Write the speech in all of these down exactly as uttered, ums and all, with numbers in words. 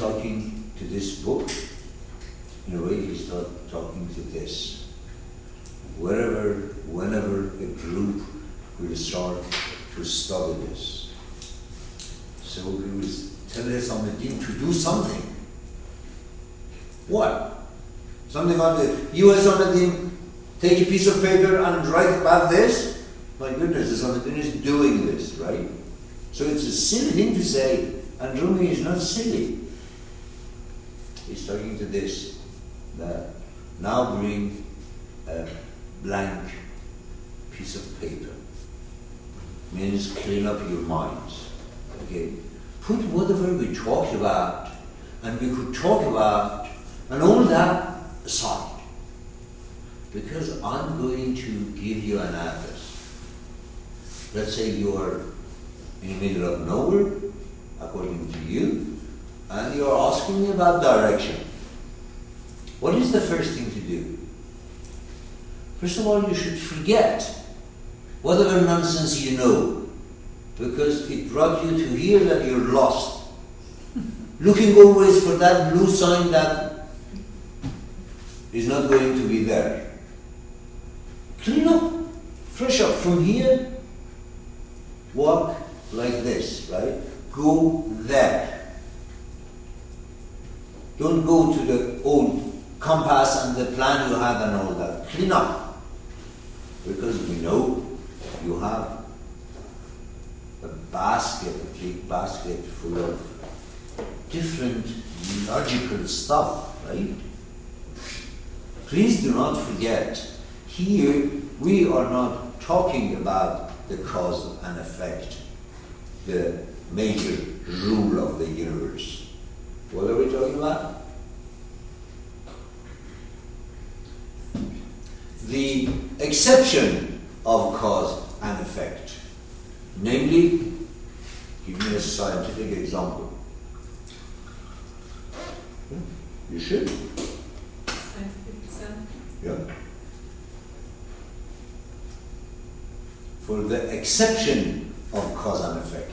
talking to this book, in a way he's not talking to this. Wherever, whenever a group will start to study this. So he will tell Ihsanuddin to do something. What? Something on the, you Ihsanuddin, take a piece of paper and write about this? My goodness, Ihsanuddin is doing this, right? So it's a silly thing to say, and Rumi is not silly. He's talking to this, that now bring a blank piece of paper. Means clean up your minds. Okay? Put whatever we talked about, and we could talk about, and all that aside. Because I'm going to give you an address. Let's say you are in the middle of nowhere, according to you, and you're asking me about direction. What is the first thing to do? First of all, you should forget whatever nonsense you know, because it brought you to here that you're lost. Looking always for that blue sign that is not going to be there. Clean up, fresh up from here, walk like this, right? Go there. Don't go to the old compass and the plan you had and all that. Clean up. Because we know you have a basket, a big basket full of different logical stuff, right? Please do not forget, here we are not talking about the cause and effect, the major rule of the universe. What are we talking about? The exception of cause and effect. Namely, give me a scientific example. You should? Scientific example? Yeah. For the exception of cause and effect.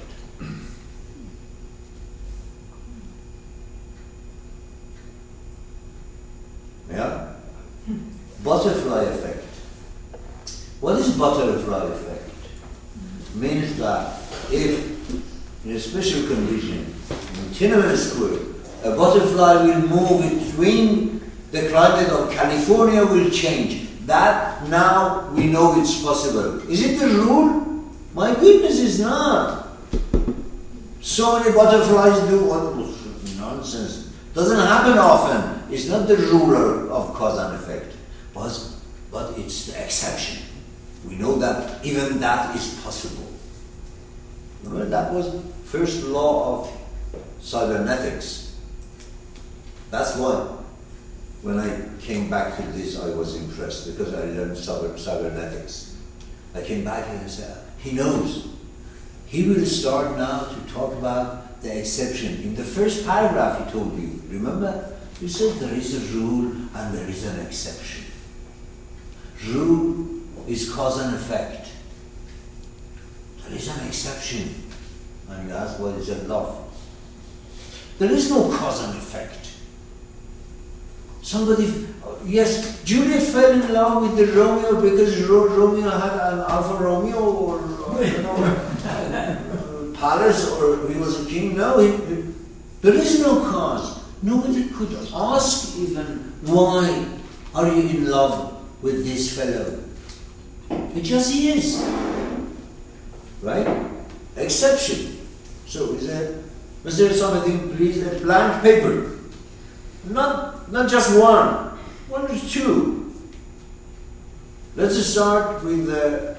Yeah? Butterfly effect. What is butterfly effect? Means that if, in a special condition, in Tiananmen Square, a butterfly will move between the climate of California will change. That now we know it's possible. Is it the rule? My goodness, it's not. So many butterflies do what nonsense. Doesn't happen often. It's not the ruler of cause and effect. But, but it's the exception. We know that even that is possible. Remember, that was first law of cybernetics. That's why when I came back to this, I was impressed because I learned cyber, cybernetics. I came back and I said, he knows. He will start now to talk about the exception. In the first paragraph he told you, remember? He said there is a rule and there is an exception. Rule is cause and effect. There is an exception. And you ask, what is it, love? There is no cause and effect. Somebody, yes, Juliet fell in love with the Romeo because Ro- Romeo had an Alfa Romeo or, or you know, palace, or he was a king. No, he, he, there is no cause. Nobody could ask even, why are you in love with this fellow? It just is. Right? Exception. So is there, was there something, please, a blank paper? Not, not just one, one or two. Let's start with the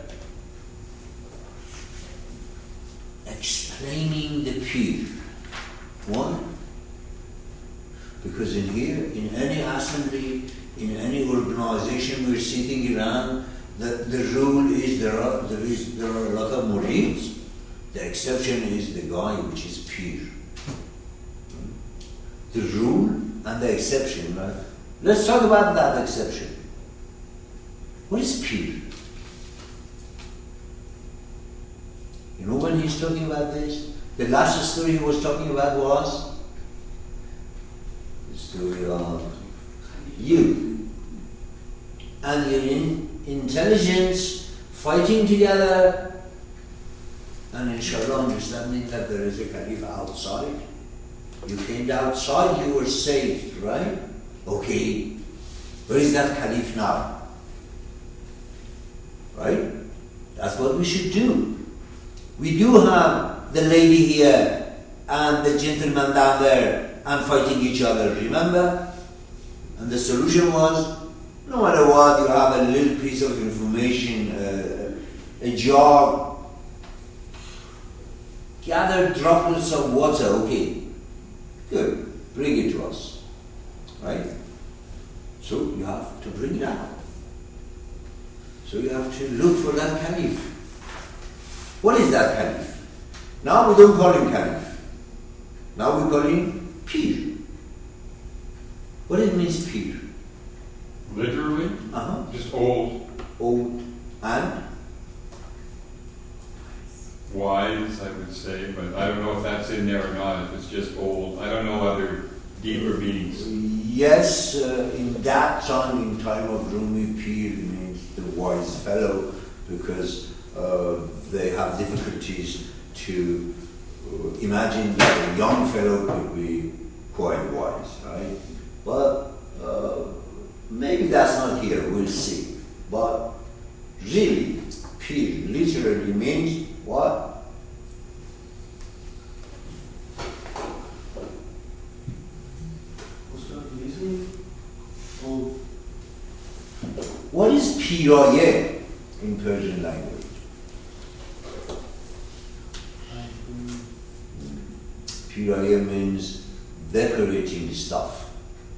explaining the pure. Why? Because in here, in any assembly, in any organization we're sitting around, the, the rule is there are there is there are a lot of murids. The exception is the guy which is pure. The rule and the exception, right? Let's talk about that exception. What is pure? You know when he's talking about this? The last story he was talking about was So we are you. And your in intelligence fighting together, and inshallah understanding that there is a Caliph outside. You came outside, you were saved, right? Okay. Where is that Caliph now? Right? That's what we should do. We do have the lady here and the gentleman down there and fighting each other, remember? And the solution was, no matter what, you have a little piece of information, uh, a jar, gather droplets of water, okay, good, bring it to us, right? So you have to bring it out. So you have to look for that Caliph. What is that Caliph? Now we don't call him Caliph. Now we call him Pir. What it means Pir? Literally? Uh-huh. Just old. Old and? Wise, I would say, but I don't know if that's in there or not, if it's just old. I don't know other deeper meanings. Yes, uh, in that time, in time of Rumi, Pir means the wise fellow, because uh, they have difficulties to uh, imagine that a young fellow could be quite wise, right? But uh, maybe that's not here, we'll see. But really, Pir literally means what? What is piraye in Persian language? Piraye means decorating stuff,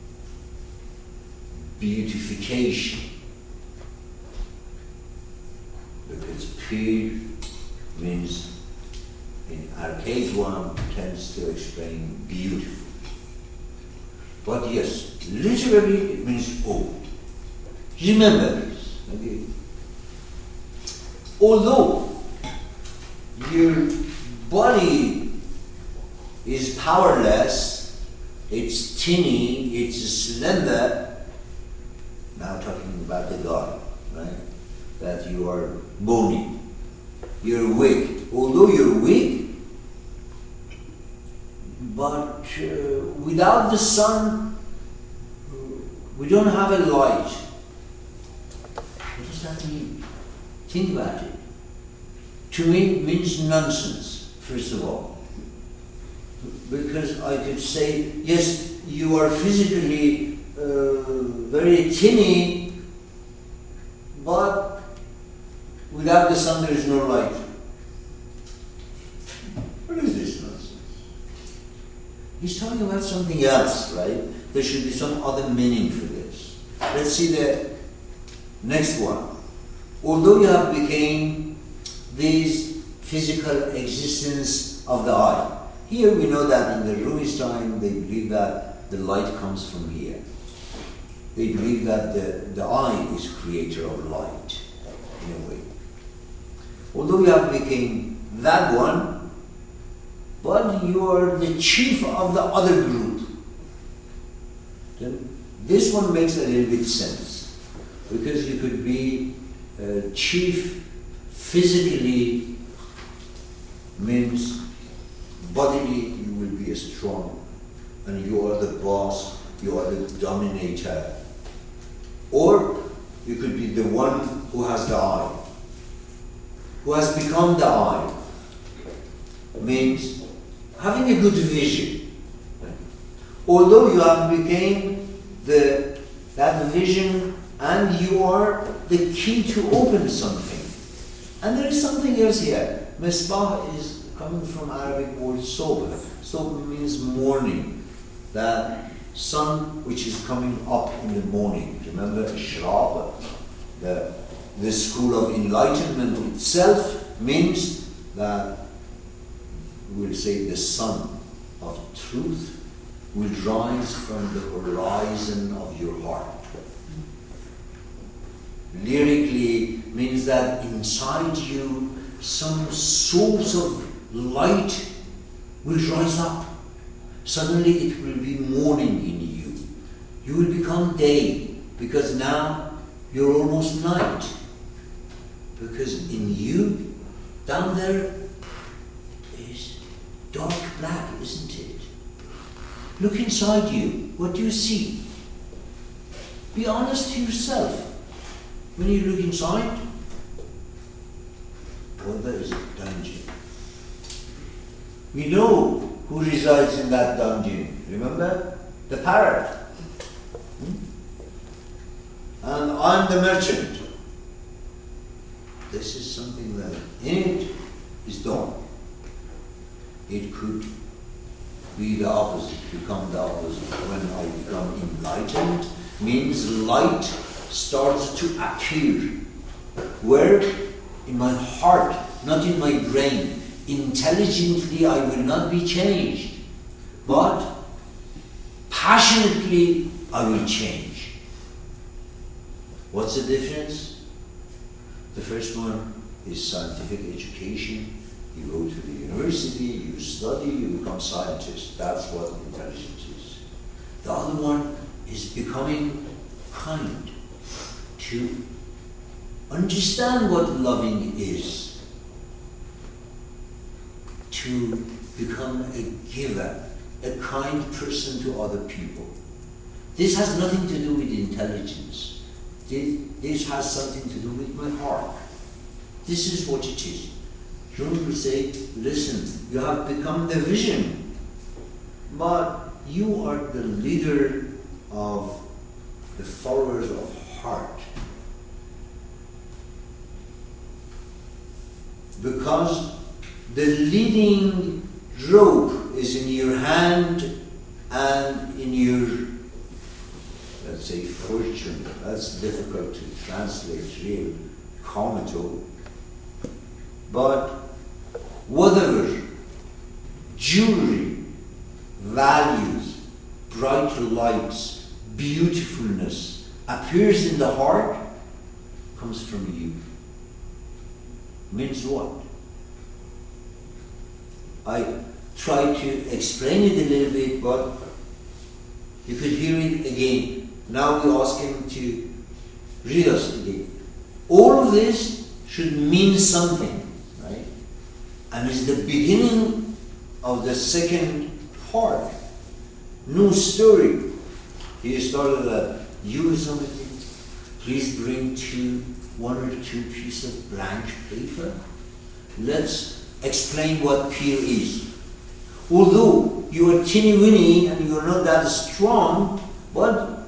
beautification. Because pir means, in archaic one, tends to explain beautiful. But yes, literally it means old. Remember this, okay? Although your body is powerless, it's tinny, it's slender, now talking about the God, right? That you are bony, you're weak. Although you're weak, but uh, without the sun, we don't have a light. What does that mean? Think about it. To me, it means nonsense, first of all. Because I could say, yes, you are physically uh, very tinny, but without the sun there is no light. What is this nonsense? He's talking about something else, right? There should be some other meaning for this. Let's see the next one. Although you have became this physical existence of the eye. Here we know that in the Rumi's time they believe that the light comes from here. They believe that the, the eye is creator of light, in a way. Although you have become that one, but you are the chief of the other group. Then this one makes a little bit sense, because you could be uh, chief physically, means bodily you will be strong, and you are the boss, you are the dominator. Or you could be the one who has the eye, who has become the eye, means having a good vision. Although you have become the, that vision, and you are the key to open something. And there is something else here. Misbah is coming from Arabic word soba. Soba means morning. That sun which is coming up in the morning. Remember Ishraq, the, the school of enlightenment itself means that, we'll say, the sun of truth will rise from the horizon of your heart. Lyrically means that inside you some source of light will rise up. Suddenly it will be morning in you. You will become day, because now you're almost night. Because in you, down there, is dark black, isn't it? Look inside you. What do you see? Be honest to yourself. When you look inside, well, there is a dungeon. We know who resides in that dungeon. Remember? The parrot. Hmm? And I'm the merchant. This is something that in it is dawn. It could be the opposite, become the opposite. When I become enlightened, means light starts to appear. Where? In my heart, not in my brain. Intelligently I will not be changed, but passionately I will change. What's the difference? The first one is scientific education. You go to the university, you study, you become scientist. That's what intelligence is. The other one is becoming kind, to understand what loving is, to become a giver, a kind person to other people. This has nothing to do with intelligence. This, this has something to do with my heart. This is what it is. Jung will say, listen, you have become the vision, but you are the leader of the followers of heart. Because the leading rope is in your hand and in your, let's say, fortune. That's difficult to translate, real comatose. But whatever jewelry, values, bright lights, beautifulness appears in the heart comes from you. Means what? I tried to explain it a little bit, but you could hear it again. Now we ask him to read us again. All of this should mean something, right? And it's the beginning of the second part. New story. He started that, you somebody, please bring two, one or two pieces of blank paper. Let's explain what peer is. Although you are teeny weeny and you are not that strong, but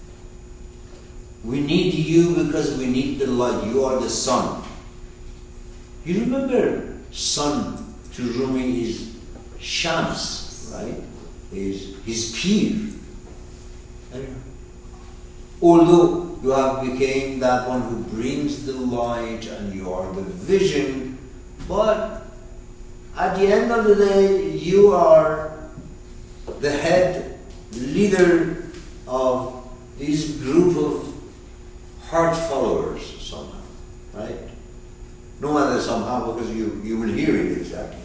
we need you because we need the light. You are the sun. You remember sun to Rumi is Shams, right? Is his peer. And although you have become that one who brings the light and you are the vision, but at the end of the day, you are the head leader of this group of heart followers somehow, right? No matter somehow, because you, you will hear it exactly.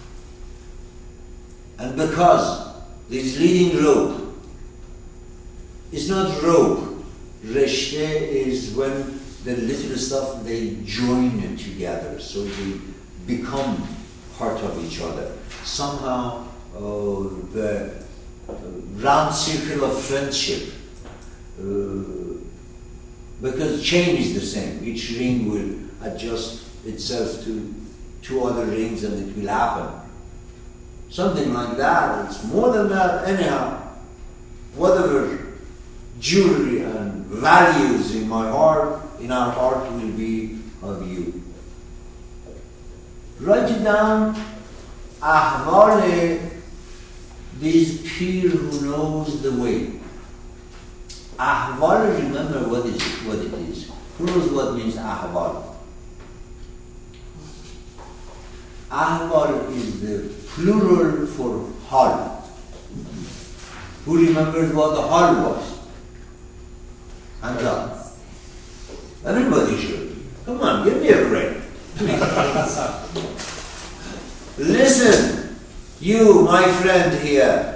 And because this leading rope is not rope, Reshte is when the little stuff, they join together, so they become part of each other. Somehow, uh, the uh, round circle of friendship, uh, because chain is the same. Each ring will adjust itself to two other rings and it will happen. Something like that. It's more than that. Anyhow, whatever jewelry and values in my heart, in our heart, will be of you. Write it down. Ahval, this peer who knows the way. Ahval, remember what is it, what it is. Who knows what means ahval? Ahval is the plural for hal. Who remembers what the hal was? Hands up. Everybody should. Come on, give me a break. Listen, you, my friend here.